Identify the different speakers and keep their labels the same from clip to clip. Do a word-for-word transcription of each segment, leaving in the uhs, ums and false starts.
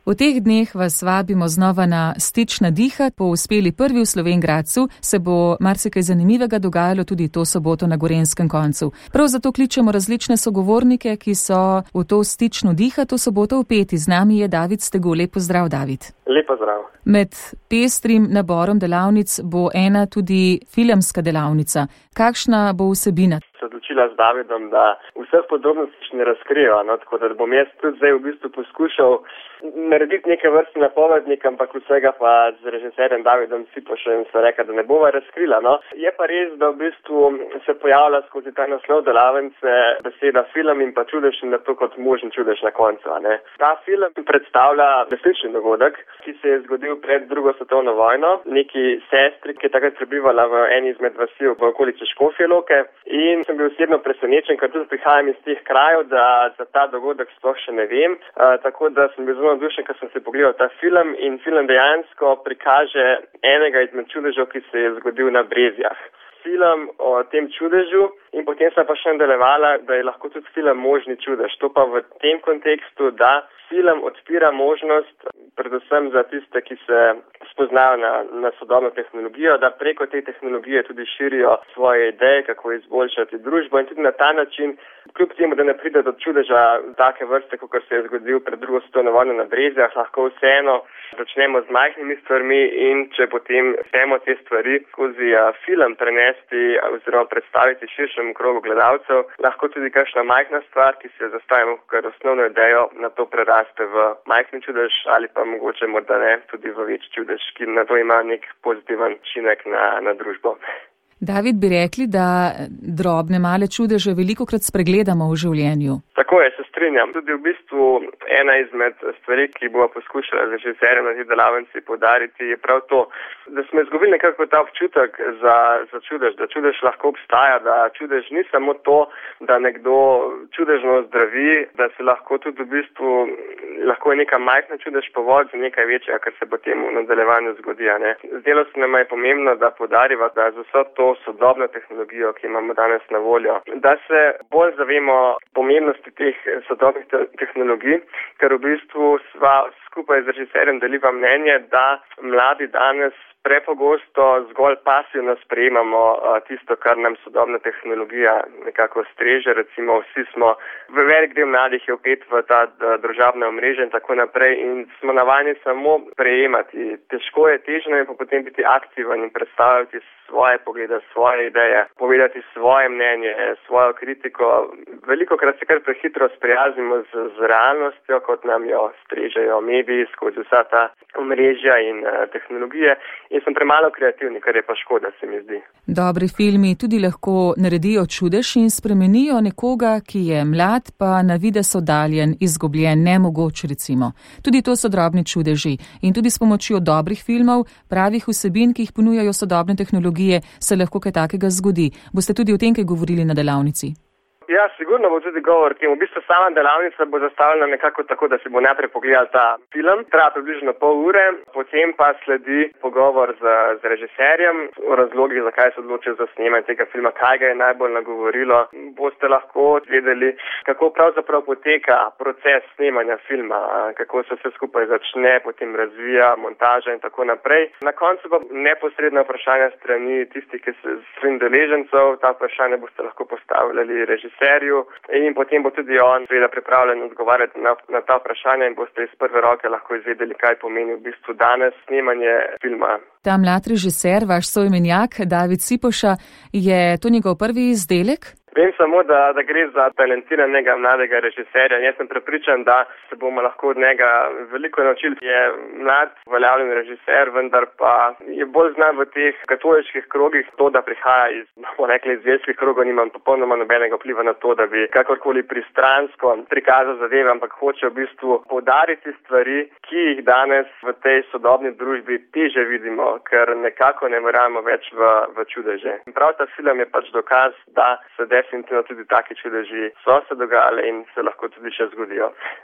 Speaker 1: V teh dneh vas vabimo znova na Stič na dihat. Po uspeli prvi v Slovenj Gradcu se bo marsikaj zanimivega dogajalo tudi to soboto na Gorenjskem koncu. Prav zato kličemo različne sogovornike, ki so v to Stič na dihat v soboto vpeti. Z nami je David Stegu. Lep pozdrav, David.
Speaker 2: Lep pozdrav.
Speaker 1: Med pestrim naborom delavnic bo ena tudi filmska delavnica. Kakšna bo vsebina?
Speaker 2: Se odločila z Davidom, da vseh podrobnosti ne razkriva, no, tako da bom jaz tudi zdaj v bistvu poskušal narediti neke vrste napovednik, ampak vsega pa z režiserjem Davidom Cipošem se reka, da ne bova razkrila. No. Je pa res, da v bistvu se pojavlja skozi ta naslov delavnice beseda film in pa čudež in na to kot možen čudež na koncu. Ne. Ta film predstavlja resnični dogodek, ki se je zgodil pred drugo svetovno vojno. Neki sestri, ki je takrat prebivala v eni izmed vasi v okolici Škofje Loke, in sem bil osebno presenečen, ker tudi prihajam iz teh krajev, da za ta dogodek sploh še ne vem. Uh, tako da sem bil zelo navdušen, ker sem se pogledal ta film in film dejansko prikaže enega izmed čudežev, ki se je zgodil na Brezjah. Film o tem čudežu in potem sem pa še nadaljevala, da je lahko tudi film možni čudež. To pa v tem kontekstu, da film odpira možnost predvsem za tiste, ki se spoznajo na, na sodobno tehnologijo, da preko te tehnologije tudi širijo svoje ideje, kako izboljšati družbo in tudi na ta način, kljub temu, da ne pride do čudeža take vrste, kot se je zgodil pred drugo svetovno vojno na Brezjah, lahko vseeno začnemo z majhnimi stvarmi in če potem uspemo te stvari skozi film prenesti oziroma predstaviti širšemu krogu gledalcev, lahko tudi kakšna majhna stvar, ki se zastavimo kot osnovno idejo, na to preraste v majhni čudež ali pa mogoče morda ne tudi v večji čudež, ki na to ima nek pozitiven učinek na, na družbo.
Speaker 1: David, bi rekli, da drobne male čudeže velikokrat spregledamo v življenju.
Speaker 2: Tako je, se strinjam. Tudi v bistvu ena izmed stvari, ki bova poskušala z režiserjem na tej delavnici poudariti, je prav to, da smo izgubili nekako ta občutek za, za čudež, da čudež lahko obstaja, da čudež ni samo to, da nekdo čudežno zdravi, da se lahko tudi v bistvu lahko je neka majhna čudež povod za nekaj večjega, kar se potem v nadaljevanju zgodi. Ne? Zdelo se nam je pomembno, da poudariva, da za vso to sodobno tehnologijo, ki imamo danes na voljo, da se bolj zavemo pomembnosti teh sodobnih te- tehnologij, ker v bistvu sva skupaj z režiserjem deliva mnenje, da mladi danes prepogosto zgolj pasivno sprejemamo uh, tisto, kar nam sodobna tehnologija nekako streže. Recimo vsi smo, velik del mladih je vpet v ta družabna omrežja in tako naprej in smo navajeni samo prejemati. Težko je, težno je pa potem biti aktiven in predstavljati svoje poglede, svoje ideje, povedati svoje mnenje, svojo kritiko. Velikokrat se kar prehitro sprijaznimo z, z realnostjo, kot nam jo strežejo mediji skozi vsa ta omrežja in uh, tehnologije. In sem premalo kreativni, kar je pa škoda, se mi zdi.
Speaker 1: Dobri filmi tudi lahko naredijo čudež in spremenijo nekoga, ki je mlad, pa na videz oddaljen, izgubljen, nemogoč recimo. Tudi to so drobni čudeži. In tudi s pomočjo dobrih filmov, pravih vsebin, ki jih ponujajo sodobne tehnologije, se lahko kaj takega zgodi. Boste tudi o tem kaj govorili na delavnici?
Speaker 2: Ja, sigurno bo tudi govor, ki v bistvu sama delavnica bo zastavljena nekako tako, da si bo najprej pogledal ta film, traja približno pol ure, potem pa sledi pogovor z, z režiserjem o razlogih, zakaj se odločil za snemanje tega filma, kaj ga je najbolj nagovorilo. Boste lahko vedeli, kako pravzaprav poteka proces snemanja filma, kako se vse skupaj začne, potem razvija, montaža in tako naprej. Na koncu pa neposredna vprašanja strani tistih, ki se strani deležencev, ta vprašanja boste lahko postavljali režiserju. Seriju in potem bo tudi on seveda pripravljen odgovarjati na, na ta vprašanja in boste iz prve roke lahko izvedeli, kaj pomeni v bistvu danes snemanje filma.
Speaker 1: Ta mlad režiser, vaš soimenjak, David Cipoša, je to njegov prvi izdelek?
Speaker 2: Vem samo, da, da gre za talentiranega mladega režiserja. Jaz sem prepričan, da se bomo lahko od njega veliko naučili. Je mlad, uveljavljen režiser, vendar pa je bolj znan v teh katoliških krogih. To, da prihaja iz, bomo rekli, iz verskih krogov, nimam popolnoma nobenega vpliva na to, da bi kakorkoli pristransko prikazal zadeve, ampak hoče v bistvu poudariti stvari, ki jih danes v tej sodobni družbi teže vidimo, ker nekako ne verjamemo več v, v čudeže. In prav ta film je pač dokaz, da se definitivno tudi taki čudeži so se dogajale in se lahko tudi še zgodijo.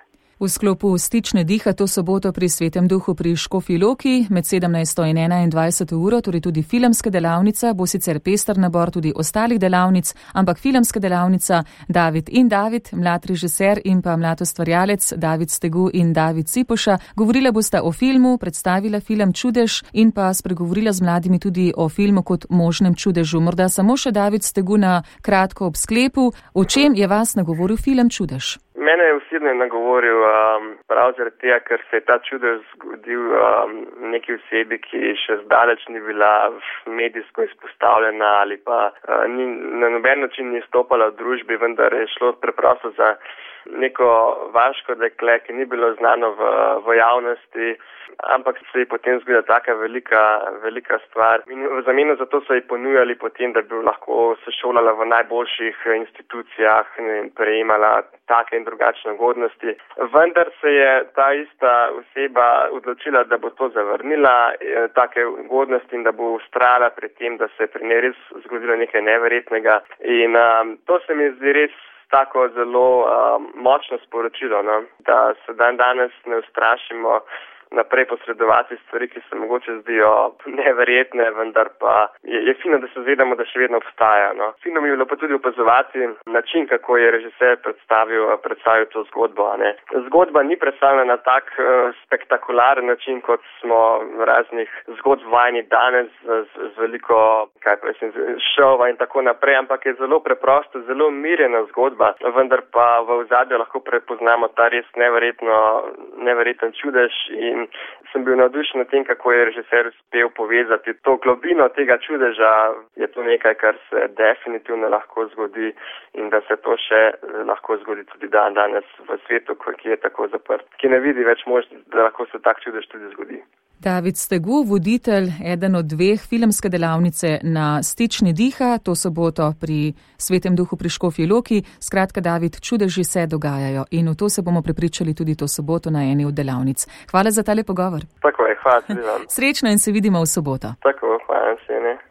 Speaker 1: V sklopu Stične diha to soboto pri Svetem duhu pri Škofji Loki med sedemnajsto in enaindvajseto uro, torej tudi filmska delavnica, bo sicer pester nabor tudi ostalih delavnic, ampak filmska delavnica David in David, mlad režiser in pa mlad ustvarjalec David Stegu in David Cipoša. Govorila bosta o filmu, predstavila film Čudež in pa spregovorila z mladimi tudi o filmu kot možnem čudežu. Morda samo še David Stegu na kratko ob sklepu. O čem je vas nagovoril film Čudež?
Speaker 2: Mene je osebno nagovoril um, prav zaradi tega, ker se je ta čudež zgodil um, neki osebi, ki še zdaleč ni bila medijsko izpostavljena ali pa uh, ni, na noben način ni stopala v družbi, vendar je šlo preprosto za neko vaško dekle, ki ni bilo znano v, v javnosti, ampak se je potem zgodila taka velika, velika stvar. In v zameno za to so ji ponujali potem, da bi lahko se šolala v najboljših institucijah in prejemala take in drugačne ugodnosti. Vendar se je ta ista oseba odločila, da bo to zavrnila, take ugodnosti, in da bo ustrajala pri tem, da se je pri njej res zgodilo nekaj neverjetnega. In um, to se mi zdi res tako zelo um, močno sporočilo, no? Da se dan danes ne ustrašimo naprej posredovati stvari, ki se mogoče zdijo neverjetne, vendar pa je, je fino, da se zavedamo, da še vedno obstaja. No? Fino mi je bilo pa tudi opazovati način, kako je režiser predstavil, predstavil to zgodbo. Ne? Zgodba ni predstavljena na tak uh, spektakularen način, kot smo raznih zgodb vajeni danes z, z veliko kaj pa mislim, šova in tako naprej, ampak je zelo preprosto, zelo mirjena zgodba, vendar pa v ozadju lahko prepoznamo ta res neverjetno, neverjeten čudež. In sem bil navdušen nad tem, kako je režiser uspel povezati to globino tega čudeža. Je to nekaj, kar se definitivno lahko zgodi in da se to še lahko zgodi tudi dan danes v svetu, ki je tako zaprt, ki ne vidi več možnosti, da lahko se tak čudež tudi zgodi.
Speaker 1: David Stegu, voditelj, eden od dveh filmske delavnice na Stični diha, to soboto pri Svetem duhu pri Škofji Loki. Skratka, David, čudeži se dogajajo in v to se bomo prepričali tudi to soboto na eni od delavnic. Hvala za tale pogovor.
Speaker 2: Tako je, hvala tudi vam.
Speaker 1: Srečno in se vidimo v soboto.
Speaker 2: Tako, hvala se, ne.